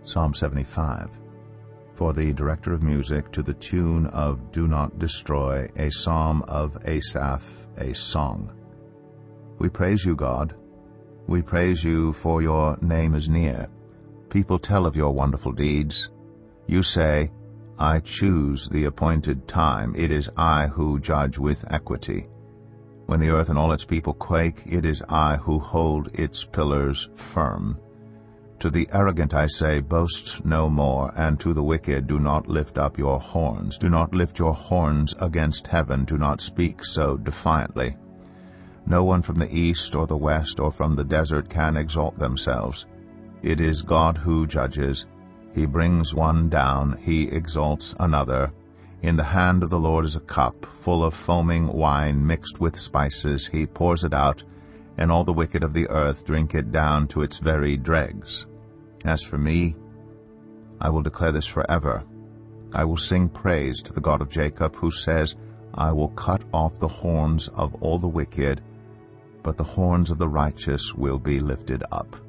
Psalm 75. For the director of music, to the tune of Do Not Destroy, a psalm of Asaph, a song. We praise you, God. We praise you, for your name is near. People tell of your wonderful deeds. You say, I choose the appointed time. It is I who judge with equity. When the earth and all its people quake, it is I who hold its pillars firm. To the arrogant I say, boast no more, and to the wicked, do not lift up your horns. Do not lift your horns against heaven. Do not speak so defiantly. No one from the east or the west or from the desert can exalt themselves. It is God who judges. He brings one down, he exalts another. In the hand of the Lord is a cup, full of foaming wine mixed with spices. He pours it out, and all the wicked of the earth drink it down to its very dregs. As for me, I will declare this forever. I will sing praise to the God of Jacob, who says, I will cut off the horns of all the wicked, but the horns of the righteous will be lifted up.